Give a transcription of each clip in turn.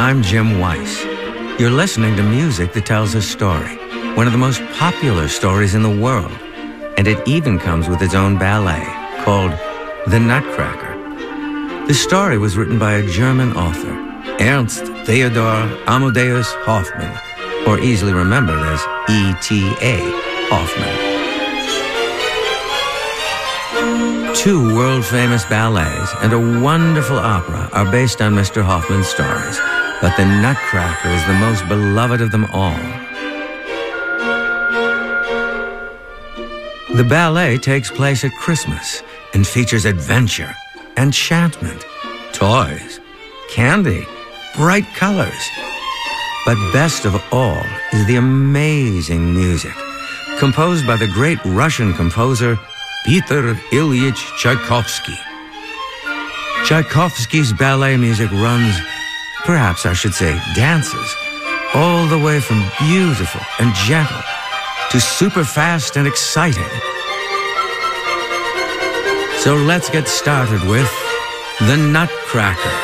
I'm Jim Weiss. You're listening to music that tells a story, one of the most popular stories in the world, and it even comes with its own ballet called The Nutcracker. The story was written by a German author, Ernst Theodor Amadeus Hoffmann, or easily remembered as E.T.A. Hoffmann. 2 world-famous ballets and a wonderful opera are based on Mr. Hoffmann's stories, but The Nutcracker is the most beloved of them all. The ballet takes place at Christmas and features adventure, enchantment, toys, candy, bright colors. But best of all is the amazing music, composed by the great Russian composer Peter Ilyich Tchaikovsky. Tchaikovsky's ballet music runs, perhaps I should say dances, all the way from beautiful and gentle to super fast and exciting. So let's get started with The Nutcracker.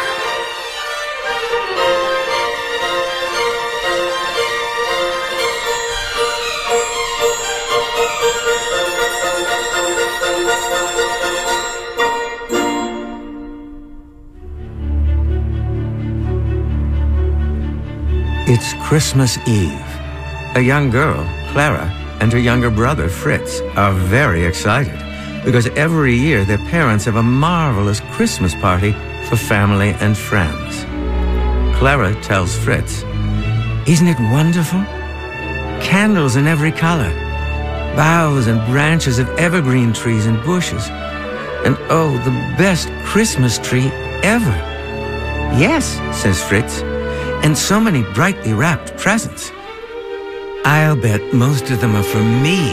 It's Christmas Eve. A young girl, Clara, and her younger brother, Fritz, are very excited because every year their parents have a marvelous Christmas party for family and friends. Clara tells Fritz, "Isn't it wonderful? Candles in every color, boughs and branches of evergreen trees and bushes, and oh, the best Christmas tree ever." "Yes," says Fritz, "and so many brightly wrapped presents. I'll bet most of them are for me."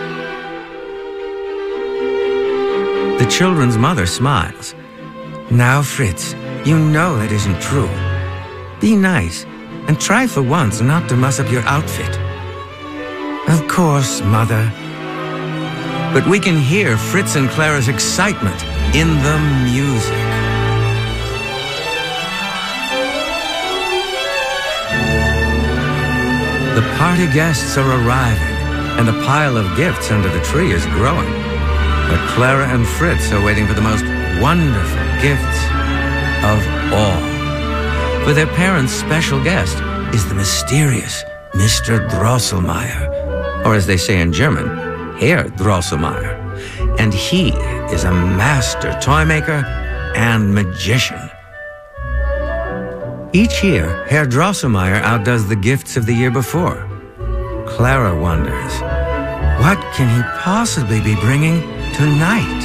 The children's mother smiles. "Now, Fritz, you know that isn't true. Be nice and try for once not to mess up your outfit." "Of course, Mother." But we can hear Fritz and Clara's excitement in the music. The party guests are arriving, and the pile of gifts under the tree is growing. But Clara and Fritz are waiting for the most wonderful gifts of all. For their parents' special guest is the mysterious Mr. Drosselmeyer, or as they say in German, Herr Drosselmeyer. And he is a master toy maker and magician. Each year, Herr Drosselmeyer outdoes the gifts of the year before. Clara wonders, what can he possibly be bringing tonight?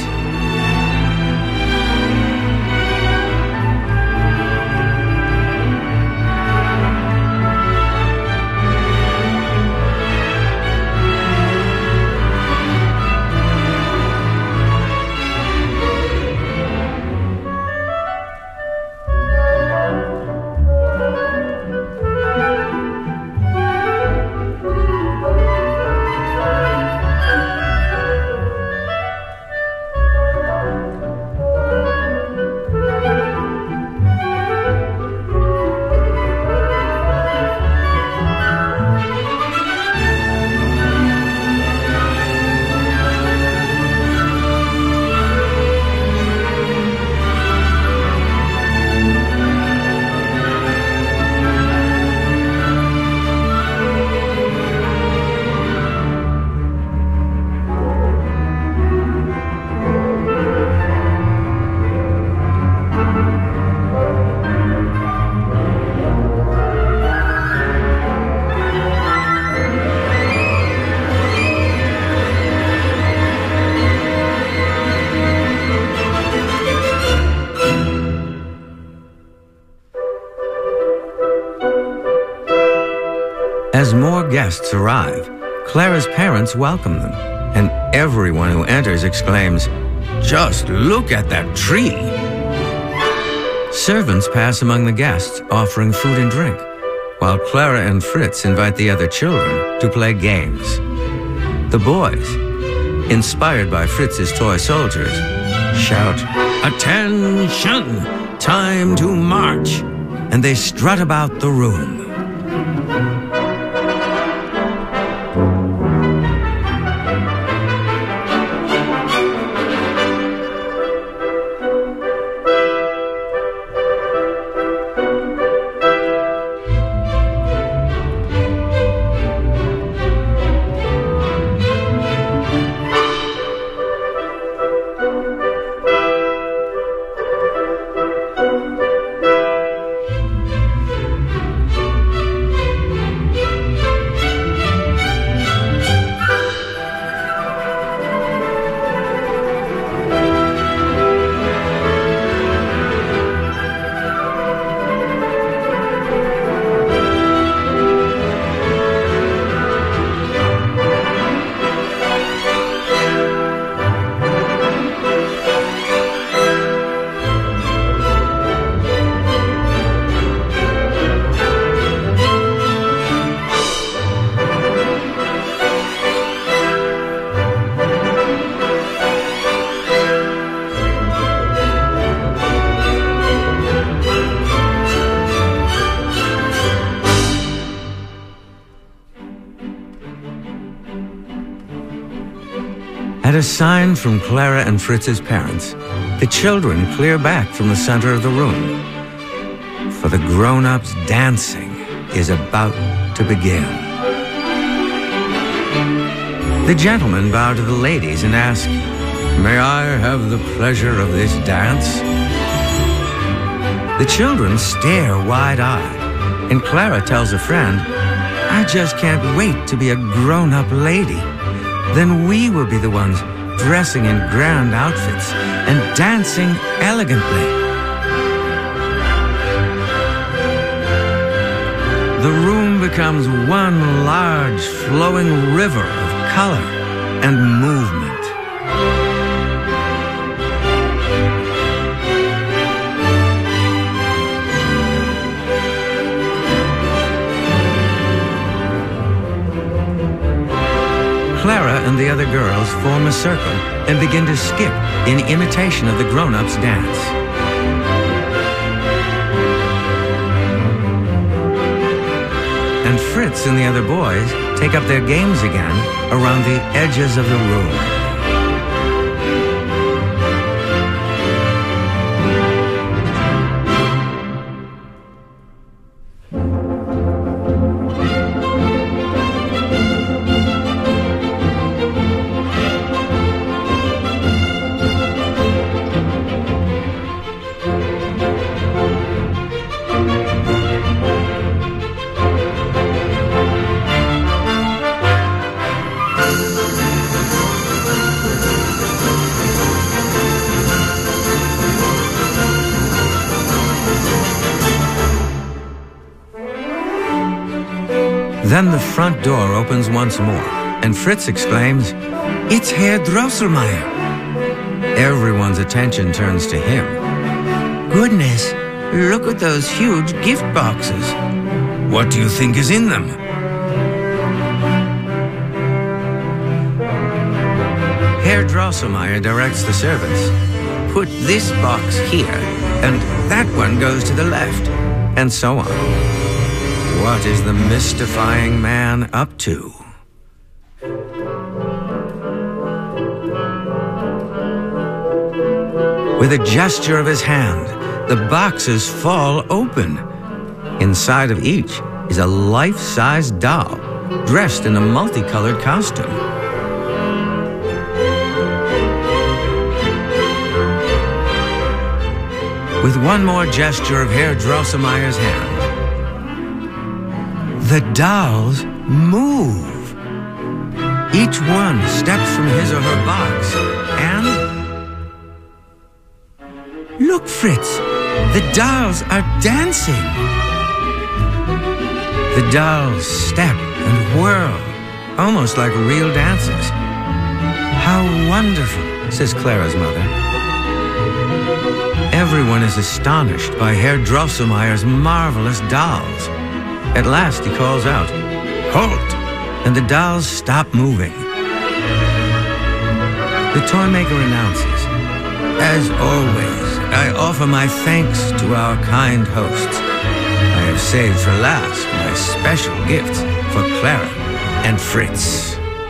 As more guests arrive, Clara's parents welcome them, and everyone who enters exclaims, "Just look at that tree!" Servants pass among the guests, offering food and drink, while Clara and Fritz invite the other children to play games. The boys, inspired by Fritz's toy soldiers, shout, "Attention! Time to march!" and they strut about the room. At a sign from Clara and Fritz's parents, the children clear back from the center of the room. For the grown-ups, dancing is about to begin. The gentlemen bow to the ladies and ask, "May I have the pleasure of this dance?" The children stare wide-eyed, and Clara tells a friend, "I just can't wait to be a grown-up lady. Then we will be the ones dressing in grand outfits and dancing elegantly." The room becomes one large flowing river of color and movement. Clara and the other girls form a circle and begin to skip in imitation of the grown-ups' dance. And Fritz and the other boys take up their games again around the edges of the room. Then the front door opens once more, and Fritz exclaims, "It's Herr Drosselmeyer!" Everyone's attention turns to him. "Goodness, look at those huge gift boxes. What do you think is in them?" Herr Drosselmeyer directs the servants, "Put this box here, and that one goes to the left," and so on. What is the mystifying man up to? With a gesture of his hand, the boxes fall open. Inside of each is a life-size doll, dressed in a multicolored costume. With one more gesture of Herr Drosselmeyer's hand, the dolls move. Each one steps from his or her box and... Look, Fritz! The dolls are dancing! The dolls step and whirl, almost like real dancers. "How wonderful," says Clara's mother. Everyone is astonished by Herr Drosselmeyer's marvelous dolls. At last he calls out, "Halt!" and the dolls stop moving. The toy maker announces, "As always, I offer my thanks to our kind hosts. I've saved for last my special gift for Clara and Fritz.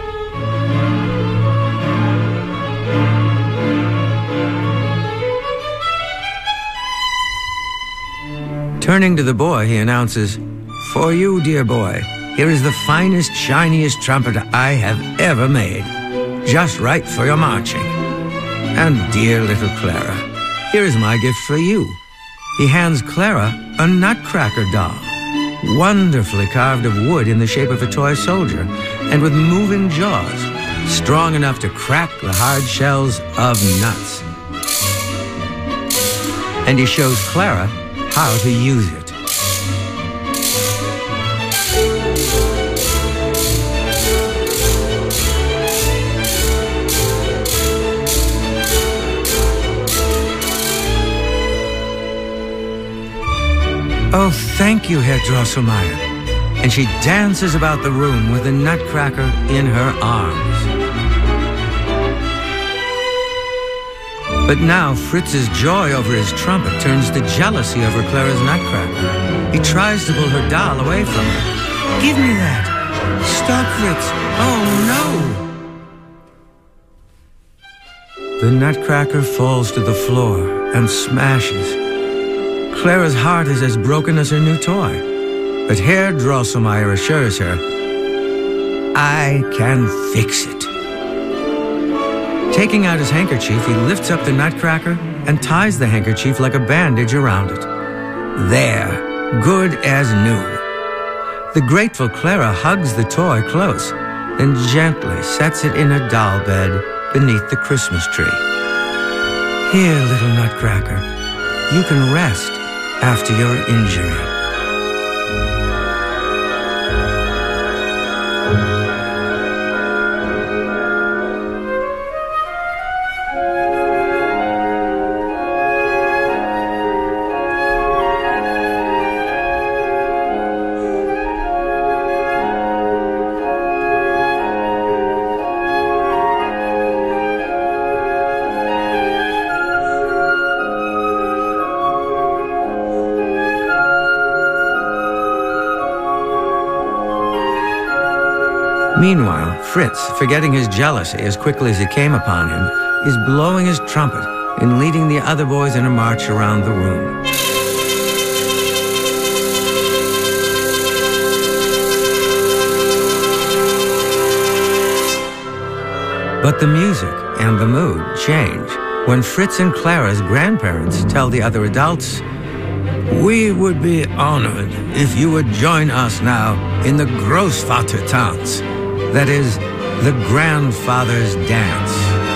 Turning to the boy, he announces, "For you, dear boy, here is the finest, shiniest trumpet I have ever made. Just right for your marching. And dear little Clara, here is my gift for you." He hands Clara a nutcracker doll, wonderfully carved of wood in the shape of a toy soldier, and with moving jaws, strong enough to crack the hard shells of nuts. And he shows Clara how to use it. "Oh, thank you, Herr Drosselmeyer." And she dances about the room with the nutcracker in her arms. But now Fritz's joy over his trumpet turns to jealousy over Clara's nutcracker. He tries to pull her doll away from her. "Give me that! Stop, Fritz! Oh, no!" The nutcracker falls to the floor and smashes. Clara's heart is as broken as her new toy. But Herr Drosselmeyer assures her, "I can fix it." Taking out his handkerchief, he lifts up the nutcracker and ties the handkerchief like a bandage around it. There, good as new. The grateful Clara hugs the toy close, then gently sets it in a doll bed beneath the Christmas tree. "Here, little nutcracker, you can rest after your injury." Meanwhile, Fritz, forgetting his jealousy as quickly as it came upon him, is blowing his trumpet and leading the other boys in a march around the room. But the music and the mood change when Fritz and Clara's grandparents tell the other adults, "We would be honored if you would join us now in the Großvatertanz. That is, the grandfather's dance."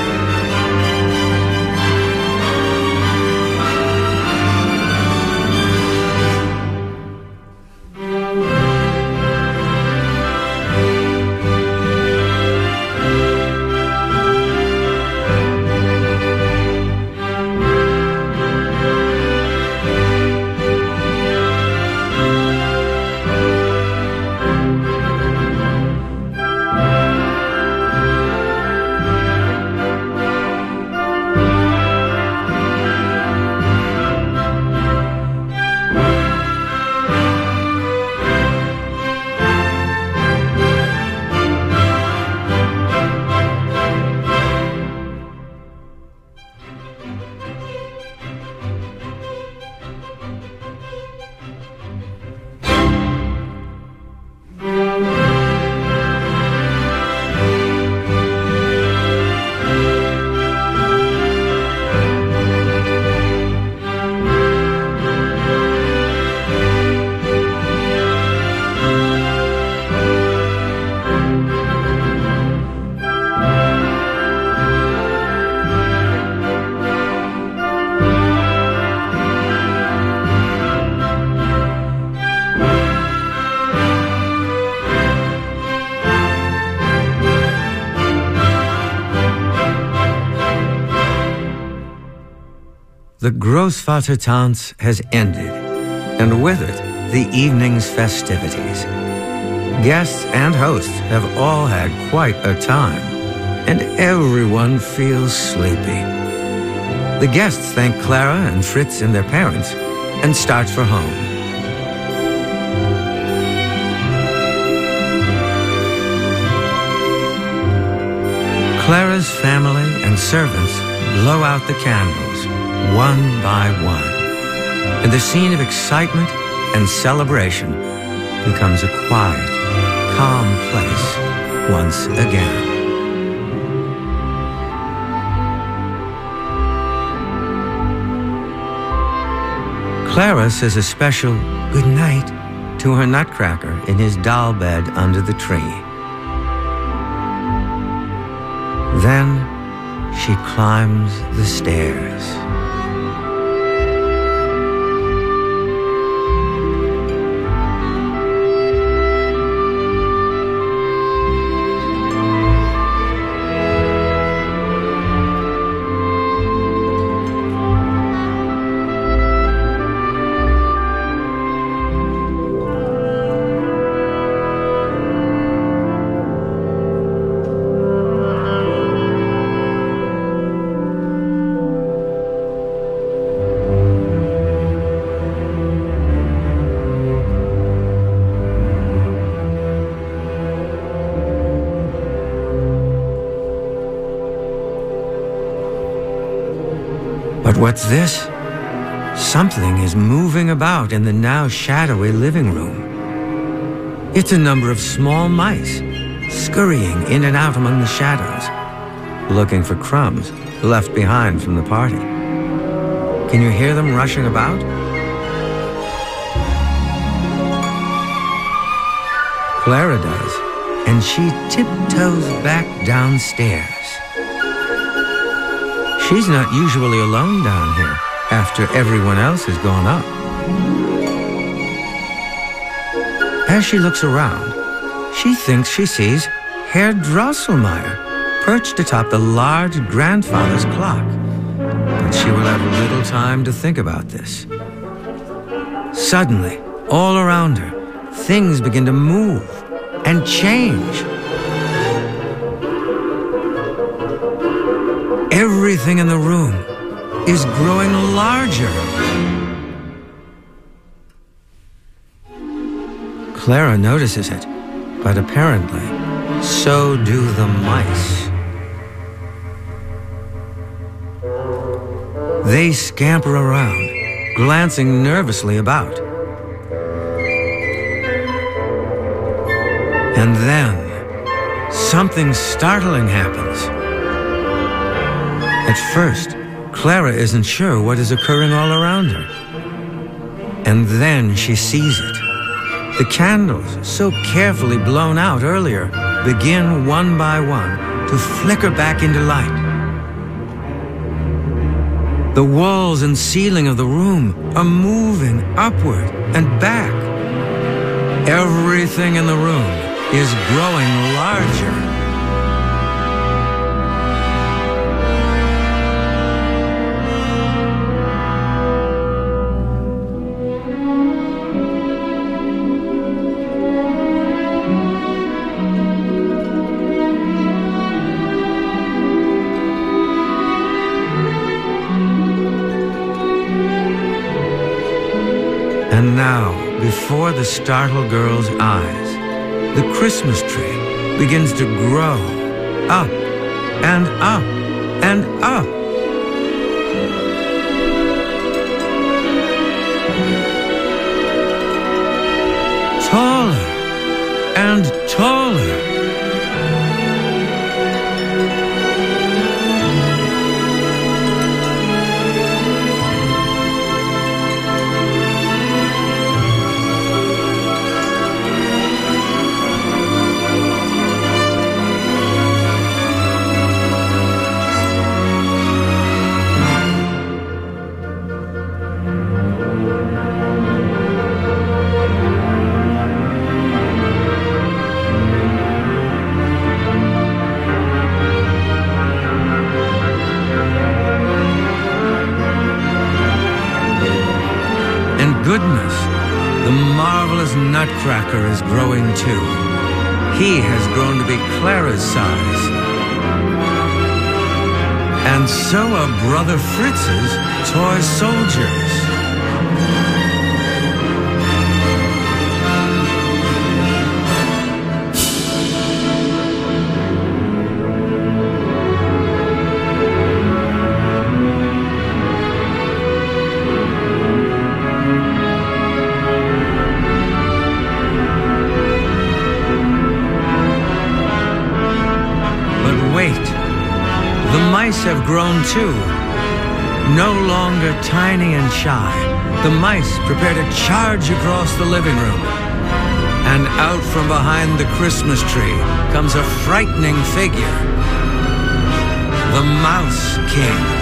The Großvatertanz has ended, and with it, the evening's festivities. Guests and hosts have all had quite a time, and everyone feels sleepy. The guests thank Clara and Fritz and their parents and start for home. Clara's family and servants blow out the candles, one by one, and the scene of excitement and celebration becomes a quiet, calm place once again. Clara says a special good night to her Nutcracker in his doll bed under the tree. Then she climbs the stairs. But what's this? Something is moving about in the now shadowy living room. It's a number of small mice scurrying in and out among the shadows, looking for crumbs left behind from the party. Can you hear them rushing about? Clara does, and she tiptoes back downstairs. She's not usually alone down here after everyone else has gone up. As she looks around, she thinks she sees Herr Drosselmeyer perched atop the large grandfather's clock. But she will have little time to think about this. Suddenly, all around her, things begin to move and change. Everything in the room is growing larger. Clara notices it, but apparently, so do the mice. They scamper around, glancing nervously about. And then, something startling happens. At first, Clara isn't sure what is occurring all around her. And then she sees it. The candles, so carefully blown out earlier, begin one by one to flicker back into light. The walls and ceiling of the room are moving upward and back. Everything in the room is growing larger. And now, before the startled girl's eyes, the Christmas tree begins to grow up and up and up. Taller and taller. Goodness, the marvelous Nutcracker is growing too. He has grown to be Clara's size. And so are Brother Fritz's toy soldiers. mice have grown too. No longer tiny and shy, the mice prepare to charge across the living room. And out from behind the Christmas tree comes a frightening figure, the Mouse King.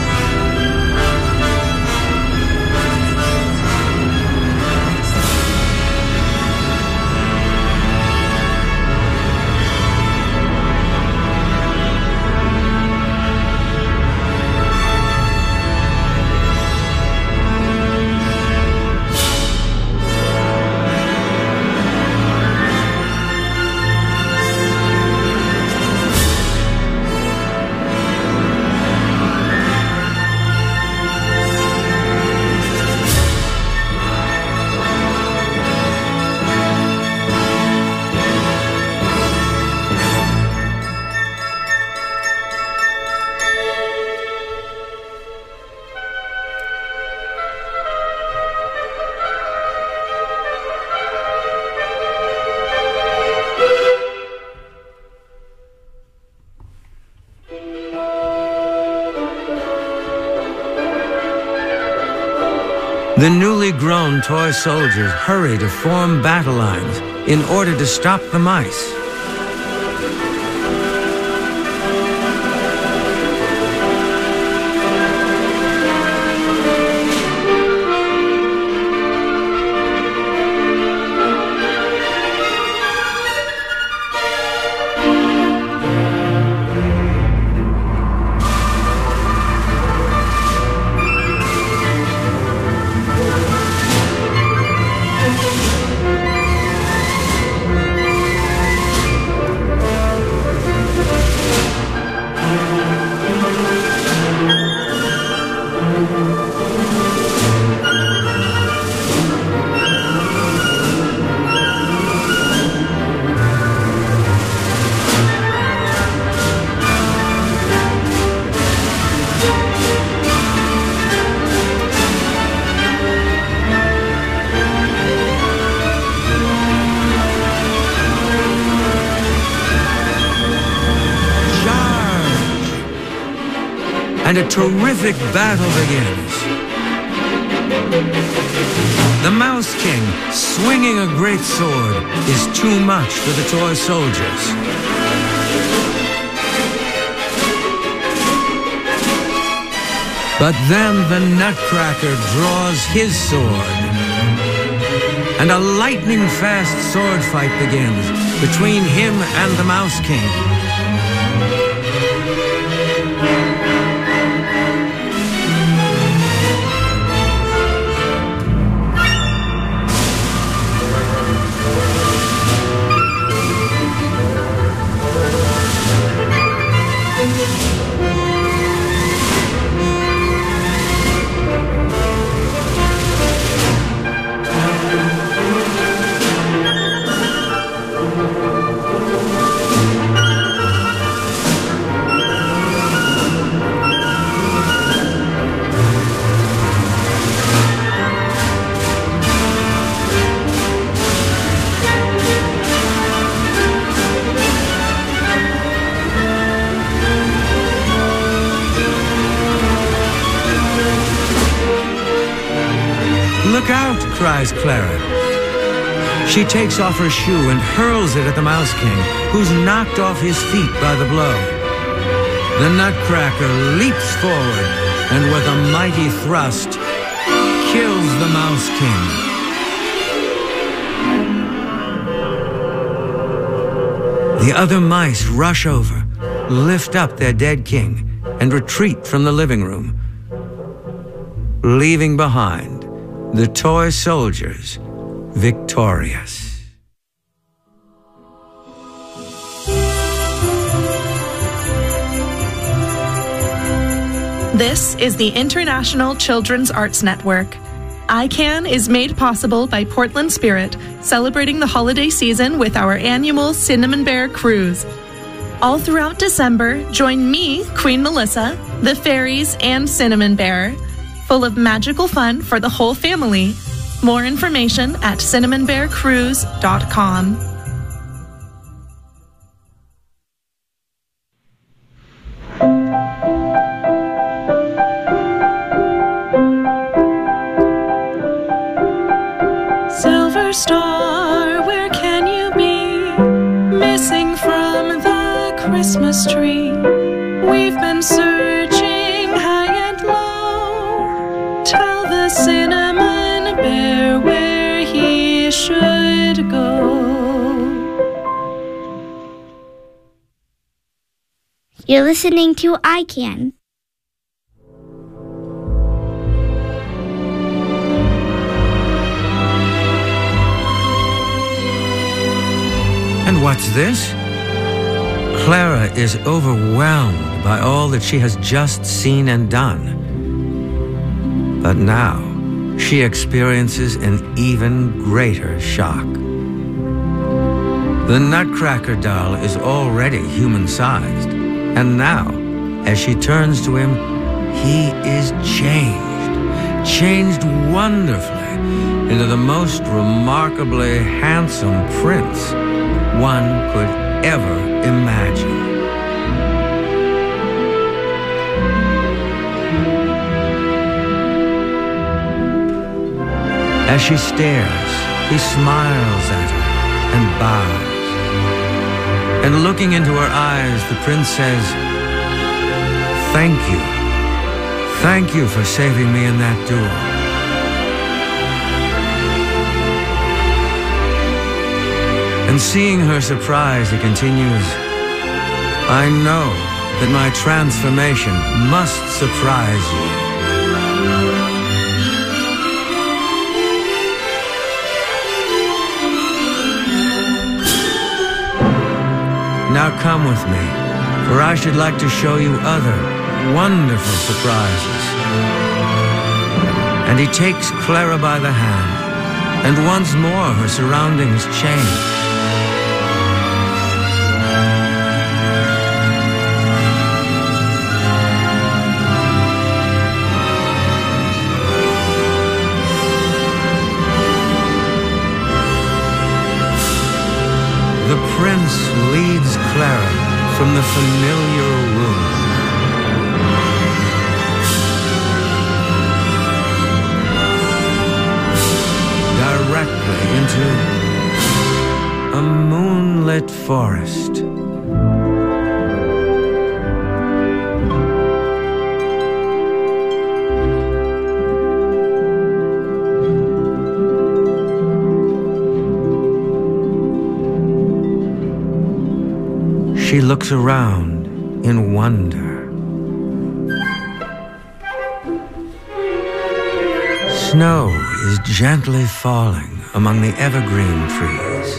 The newly grown toy soldiers hurry to form battle lines in order to stop the mice. And a terrific battle begins. The Mouse King, swinging a great sword, is too much for the toy soldiers. But then the Nutcracker draws his sword, and a lightning-fast sword fight begins between him and the Mouse King. "Look out!" cries Clara. She takes off her shoe and hurls it at the Mouse King, who's knocked off his feet by the blow. The Nutcracker leaps forward and with a mighty thrust kills the Mouse King. The other mice rush over, lift up their dead king, and retreat from the living room, leaving behind the toy soldiers victorious. This is the International Children's Arts Network. ICANN is made possible by Portland Spirit, celebrating the holiday season with our annual Cinnamon Bear Cruise. All throughout December, join me, Queen Melissa, the fairies, and Cinnamon Bear, full of magical fun for the whole family. More information at cinnamonbearcruise.com. You're listening to I Can. And what's this? Clara is overwhelmed by all that she has just seen and done. But now, she experiences an even greater shock. The Nutcracker doll is already human-sized, and now, as she turns to him, he is changed wonderfully into the most remarkably handsome prince one could ever imagine. As she stares, he smiles at her and bows. And looking into her eyes, the prince says, "Thank you. Thank you for saving me in that duel." And seeing her surprise, he continues, "I know that my transformation must surprise you." Now come with me, for I should like to show you other wonderful surprises. And he takes Clara by the hand, and once more her surroundings change. The prince leads Clara from the familiar room. Directly into a moonlit forest. She looks around in wonder. Snow is gently falling among the evergreen trees.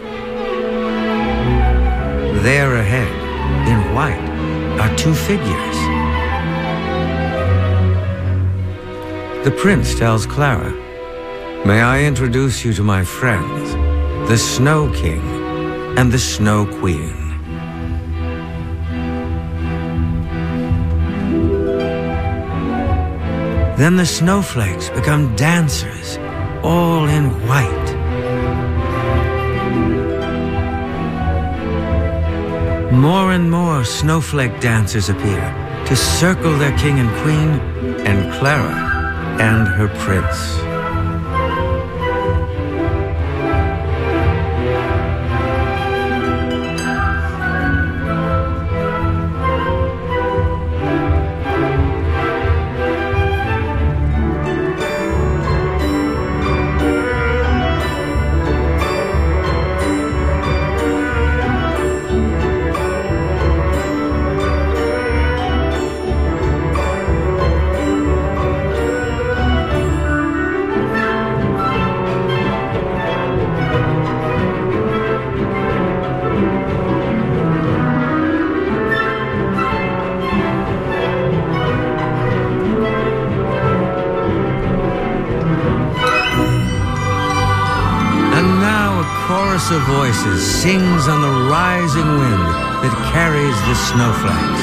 There ahead, in white, are two figures. The prince tells Clara, "May I introduce you to my friends, the Snow King and the Snow Queen." Then the snowflakes become dancers, all in white. More and more snowflake dancers appear to circle their king and queen, and Clara and her prince. Of voices sings on the rising wind that carries the snowflakes.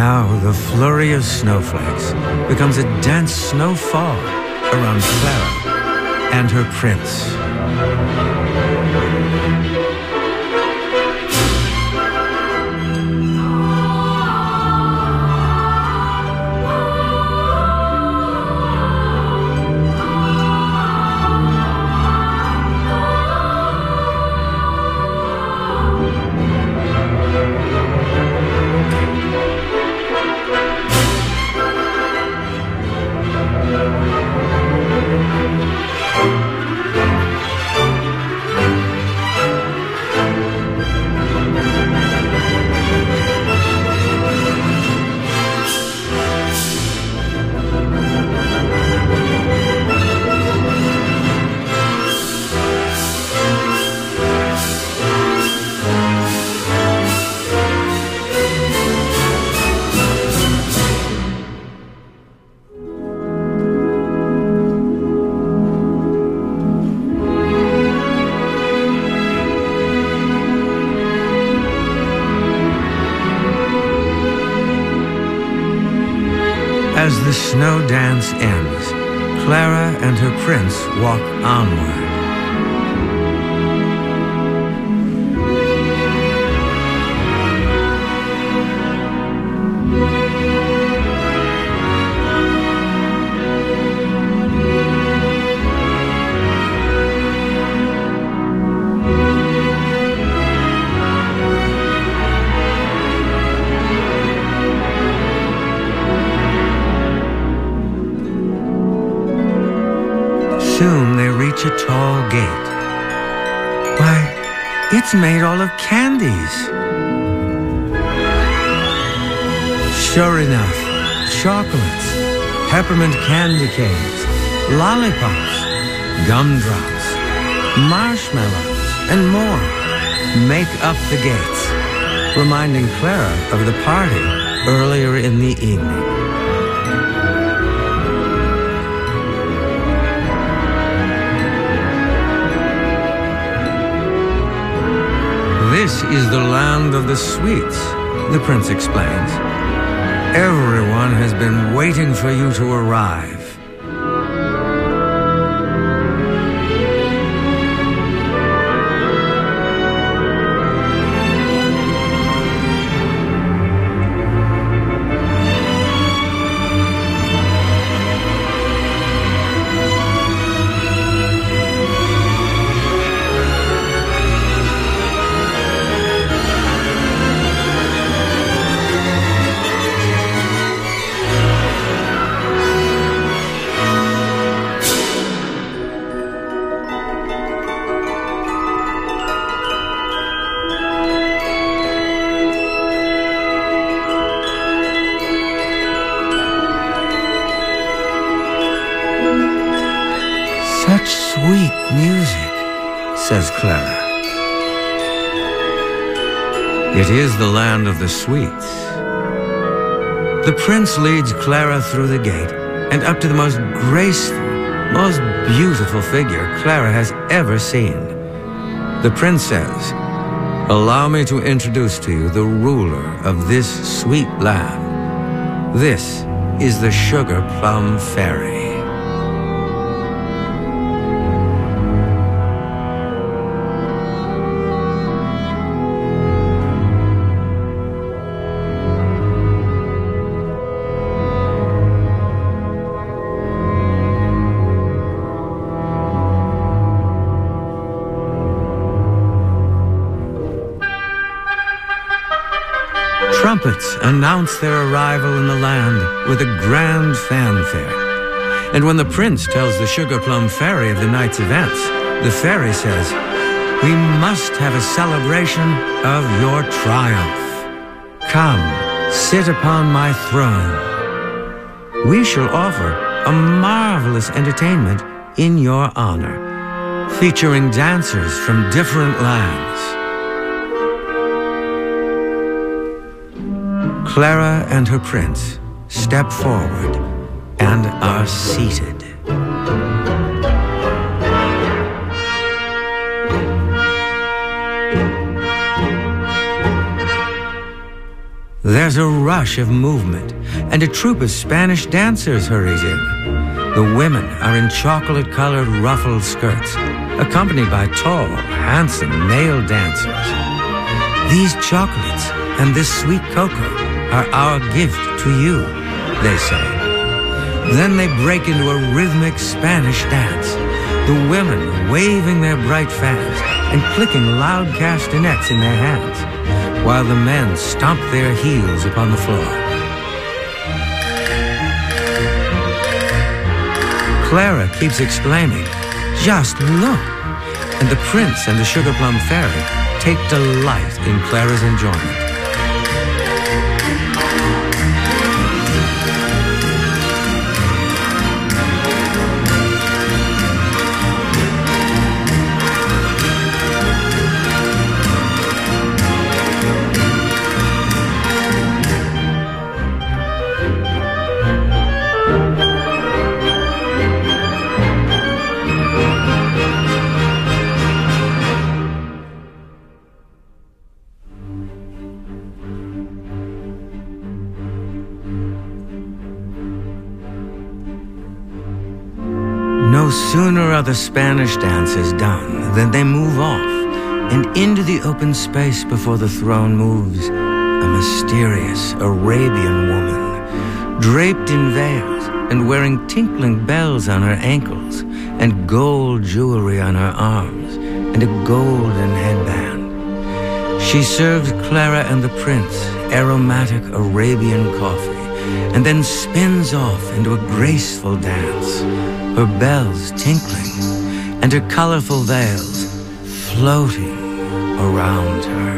Now the flurry of snowflakes becomes a dense snowfall around Clara and her prince. As the snow dance ends, Clara and her prince walk onward. Soon they reach a tall gate. Why, it's made all of candies. Sure enough, chocolates, peppermint candy canes, lollipops, gumdrops, marshmallows, and more make up the gates, reminding Clara of the party earlier in the evening. This is the land of the sweets, the prince explains. Everyone has been waiting for you to arrive. Such sweet music, says Clara. It is the land of the sweets. The prince leads Clara through the gate and up to the most graceful, most beautiful figure Clara has ever seen. The prince says, "Allow me to introduce to you the ruler of this sweet land. This is the Sugar Plum Fairy." Trumpets announce their arrival in the land with a grand fanfare. And when the prince tells the Sugar Plum Fairy of the night's events, the fairy says, "We must have a celebration of your triumph. Come, sit upon my throne. We shall offer a marvelous entertainment in your honor, featuring dancers from different lands." Clara and her prince step forward and are seated. Their There's a rush of movement, and a troupe of Spanish dancers hurries in. The women are in chocolate-colored ruffled skirts, accompanied by tall, handsome male dancers. These chocolates and this sweet cocoa are our gift to you, they say. Then they break into a rhythmic Spanish dance, the women waving their bright fans and clicking loud castanets in their hands, while the men stomp their heels upon the floor. Clara keeps exclaiming, "Just look!" And the prince and the Sugar Plum Fairy take delight in Clara's enjoyment. No sooner are the Spanish dances done than they move off, and into the open space before the throne moves a mysterious Arabian woman, draped in veils and wearing tinkling bells on her ankles and gold jewelry on her arms and a golden headband. She serves Clara and the prince aromatic Arabian coffee and then spins off into a graceful dance, her bells tinkling and her colorful veils floating around her.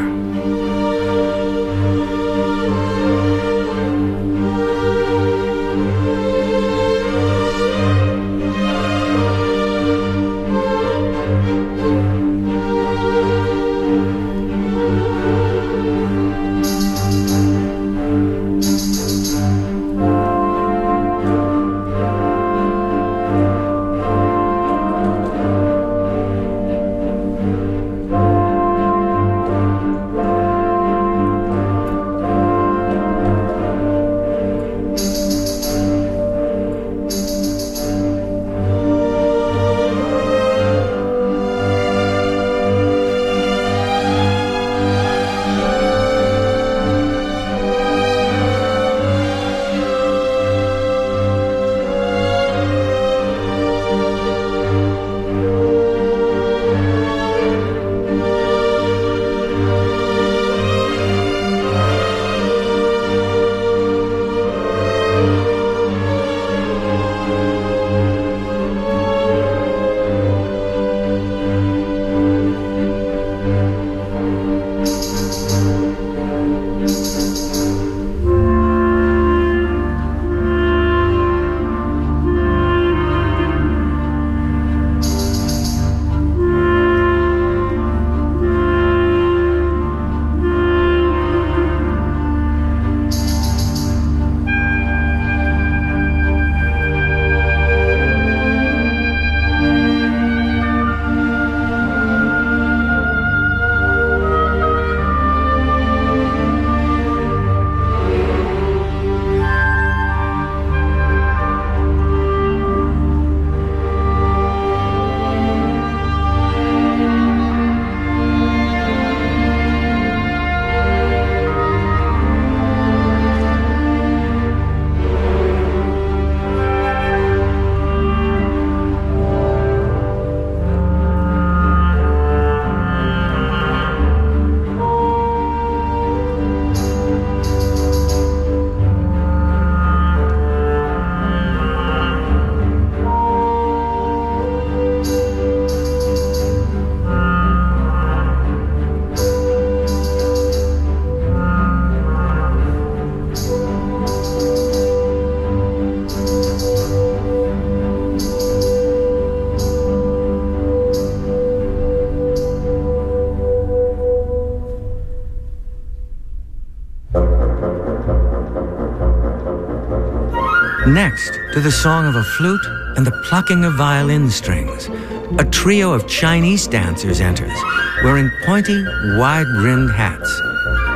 Next, to the song of a flute and the plucking of violin strings, a trio of Chinese dancers enters, wearing pointy, wide-brimmed hats.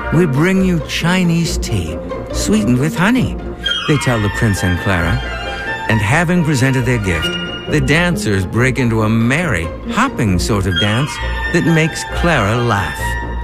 "We bring you Chinese tea, sweetened with honey," they tell the prince and Clara. And having presented their gift, the dancers break into a merry, hopping sort of dance that makes Clara laugh.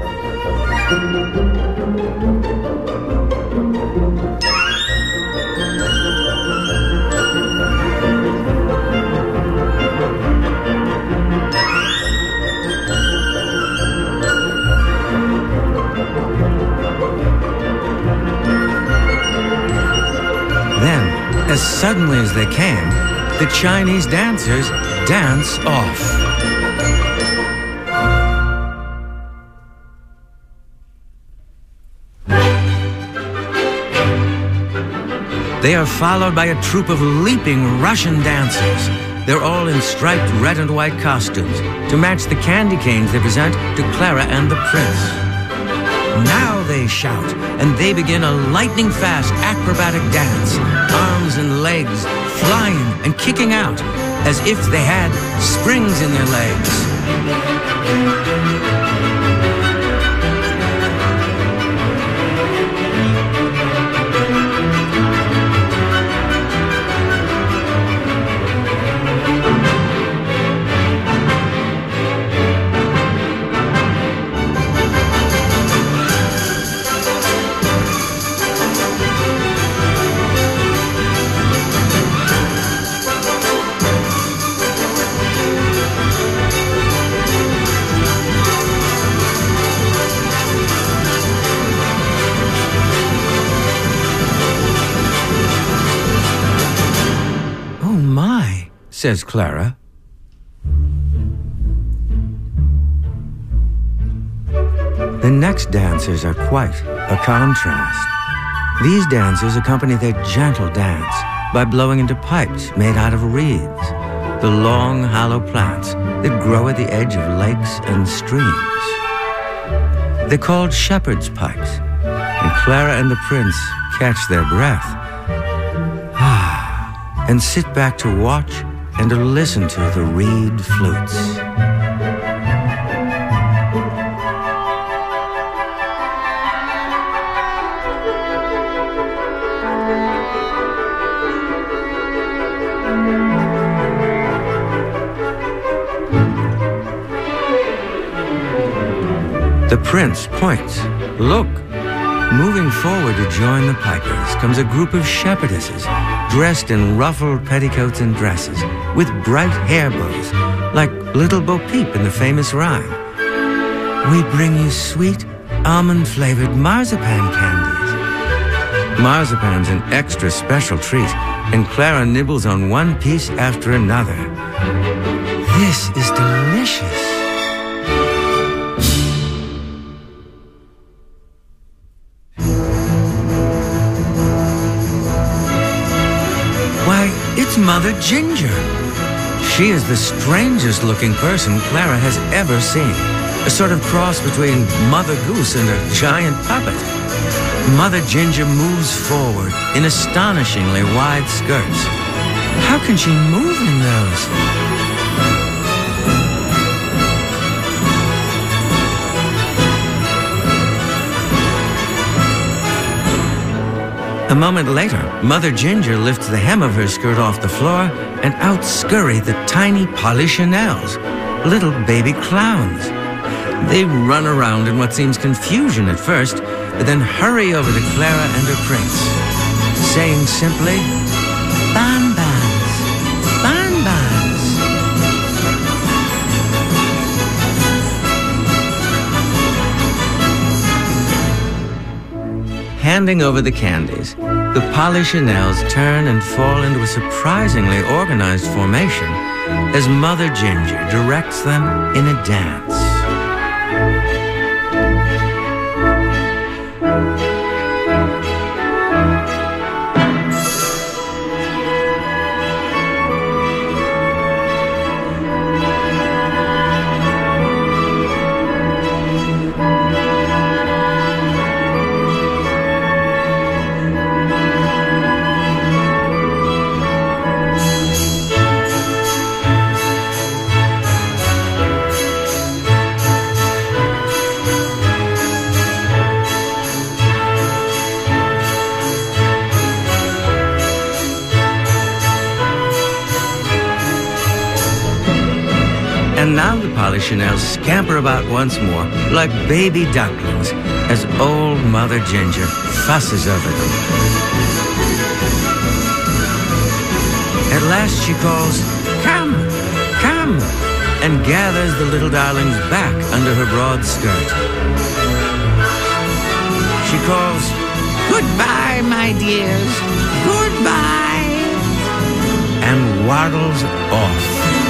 Then, as suddenly as they came, the Chinese dancers dance off. They are followed by a troupe of leaping Russian dancers. They're all in striped red and white costumes to match the candy canes they present to Clara and the prince. Now they shout, and they begin a lightning-fast acrobatic dance, arms and legs flying and kicking out as if they had springs in their legs. Says Clara. The next dancers are quite a contrast. These dancers accompany their gentle dance by blowing into pipes made out of reeds, the long, hollow plants that grow at the edge of lakes and streams. They're called shepherd's pipes, and Clara and the prince catch their breath and sit back to watch and to listen to the reed flutes. The prince points. Look! Moving forward to join the pipers comes a group of shepherdesses dressed in ruffled petticoats and dresses with bright hair bows, like Little Bo Peep in the famous rhyme. "We bring you sweet, almond-flavored marzipan candies." Marzipan's an extra special treat, and Clara nibbles on one piece after another. This is delicious. It's Mother Ginger. She is the strangest looking person Clara has ever seen. A sort of cross between Mother Goose and a giant puppet. Mother Ginger moves forward in astonishingly wide skirts. How can she move in those? A moment later, Mother Ginger lifts the hem of her skirt off the floor, and out scurry the tiny Polichinelles, little baby clowns. They run around in what seems confusion at first, but then hurry over to Clara and her prince, saying simply, "Bonbons, bonbons." Handing over the candies, the Polichinelles turn and fall into a surprisingly organized formation as Mother Ginger directs them in a dance. now the Polichinelles scamper about once more like baby ducklings as old Mother Ginger fusses over them. At last she calls, "Come, come," and gathers the little darlings back under her broad skirt. She calls, "Goodbye, my dears, goodbye," and waddles off.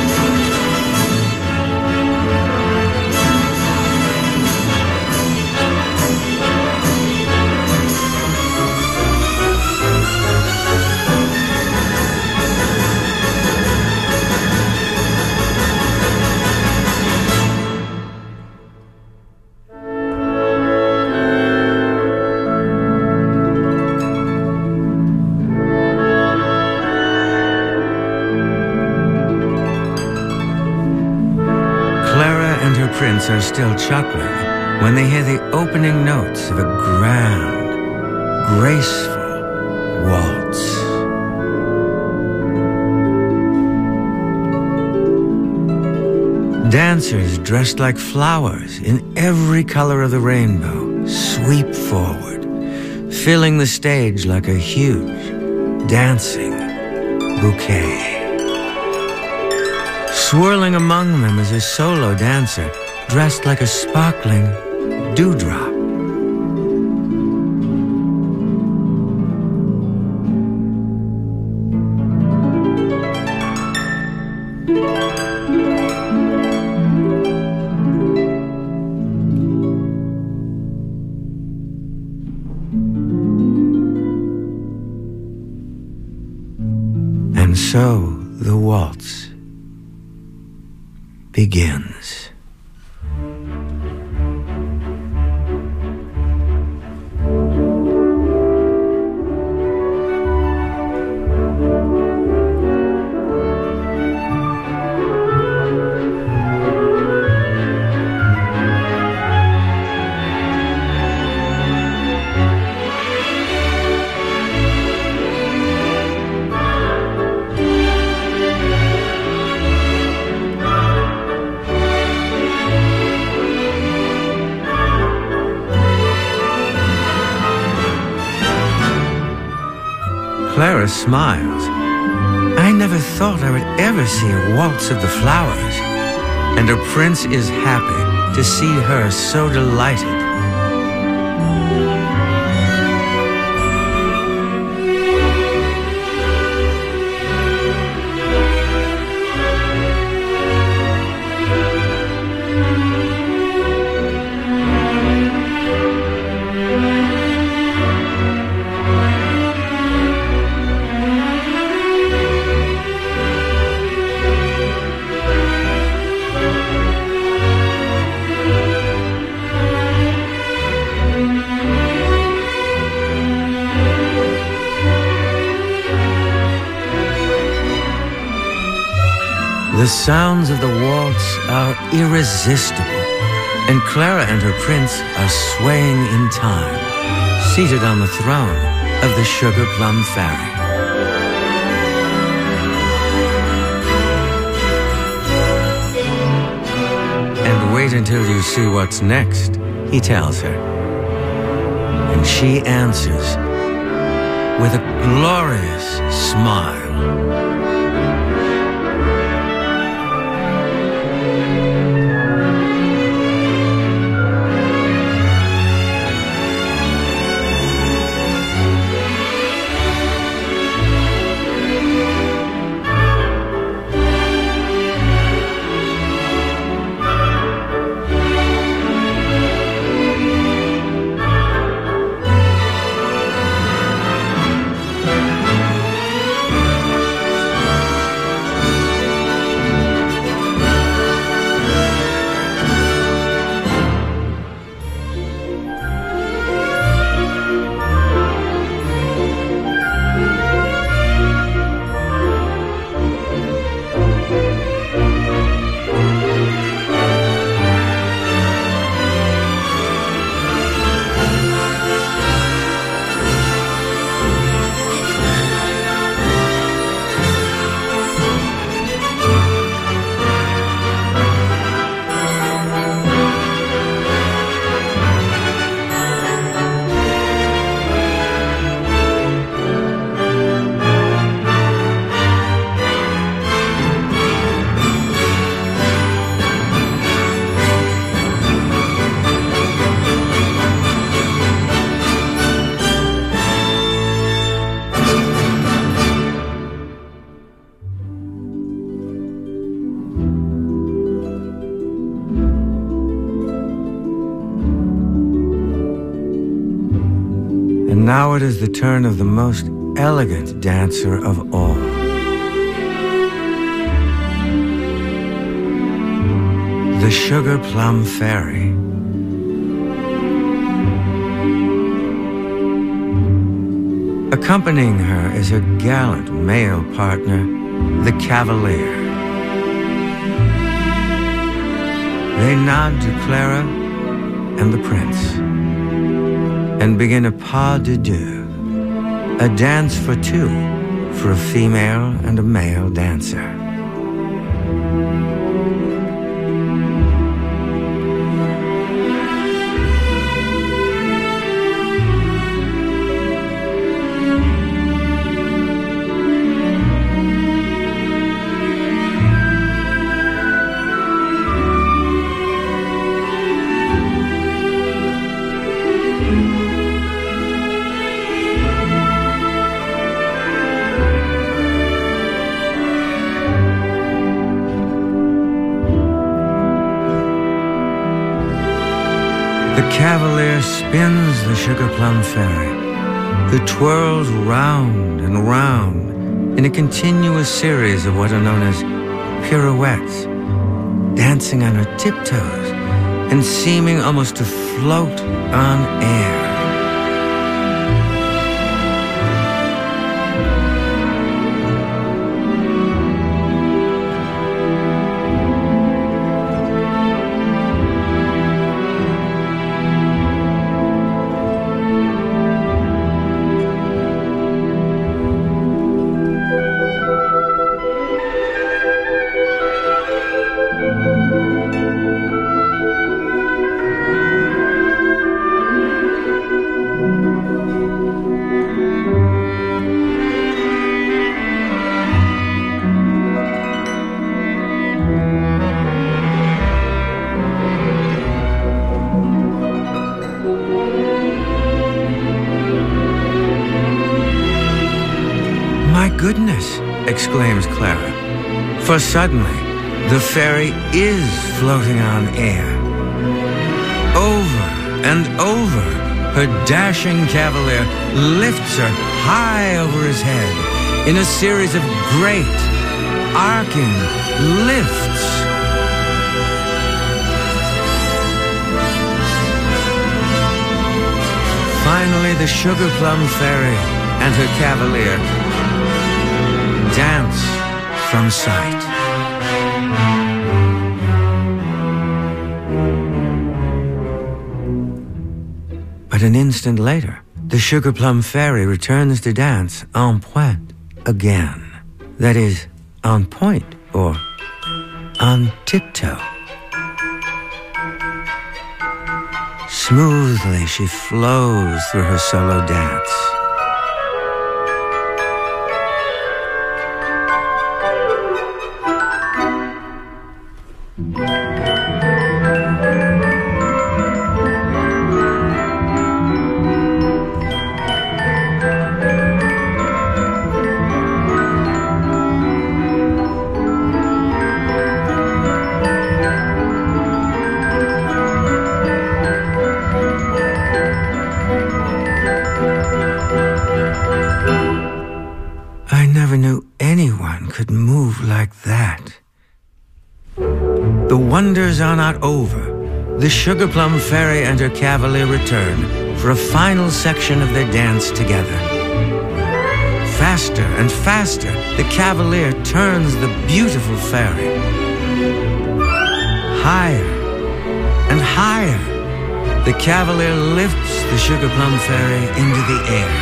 Prince are still chuckling when they hear the opening notes of a grand, graceful waltz. Dancers dressed like flowers in every color of the rainbow sweep forward, filling the stage like a huge dancing bouquet. Swirling among them is a solo dancer dressed like a sparkling dewdrop. And so the waltz begins. Clara smiles. I never thought I would ever see a waltz of the flowers, and her prince is happy to see her so delighted. The sounds of the waltz are irresistible, and Clara and her prince are swaying in time, seated on the throne of the Sugar Plum Fairy. And wait until you see what's next, he tells her. And she answers with a glorious smile. Now it is the turn of the most elegant dancer of all. The Sugar Plum Fairy. Accompanying her is her gallant male partner, the Cavalier. They nod to Clara and the Prince and begin a pas de deux, a dance for two for a female and a male dancer. The Cavalier spins the Sugar Plum Fairy, who twirls round and round in a continuous series of what are known as pirouettes, dancing on her tiptoes and seeming almost to float on air. "My goodness," exclaims Clara, for suddenly the fairy is floating on air. Over and over, her dashing Cavalier lifts her high over his head in a series of great, arcing lifts. Finally, the Sugar Plum Fairy and her Cavalier dance from sight. But an instant later, the Sugar Plum Fairy returns to dance en pointe again. That is, on point or on tiptoe. Smoothly she flows through her solo dance. I never knew anyone could move like that. The wonders are not over. The Sugar Plum Fairy and her Cavalier return for a final section of their dance together. Faster and faster, the Cavalier turns the beautiful fairy. Higher and higher, the Cavalier lifts the Sugar Plum Fairy into the air.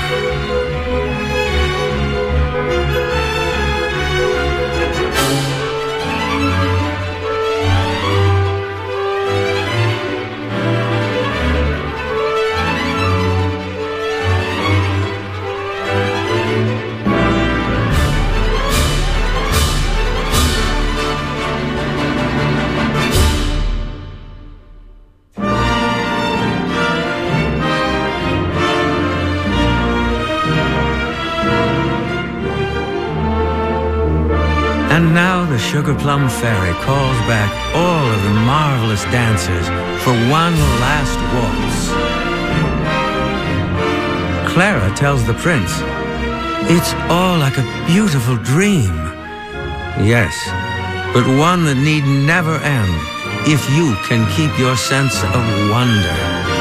And now the Sugar Plum Fairy calls back all of the marvelous dancers for one last waltz. Clara tells the prince, "It's all like a beautiful dream." Yes, but one that need never end if you can keep your sense of wonder.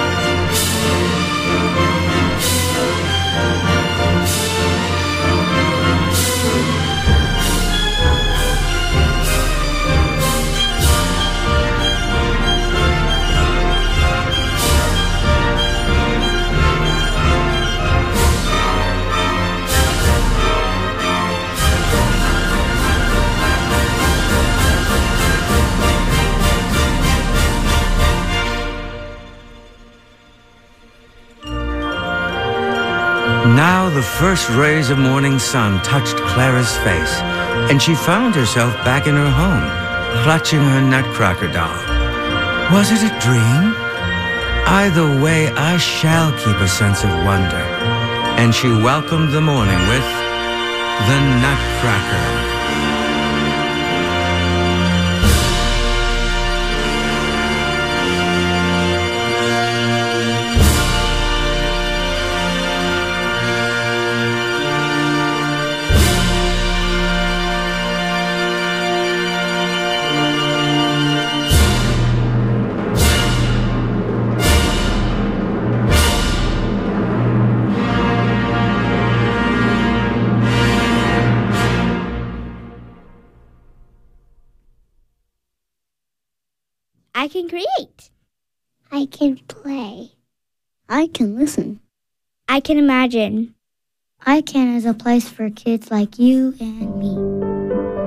Now the first rays of morning sun touched Clara's face, and she found herself back in her home, clutching her Nutcracker doll. Was it a dream? Either way, I shall keep a sense of wonder. And she welcomed the morning with the Nutcracker. I can create. I can play. I can listen. I can imagine. I can is a place for kids like you and me.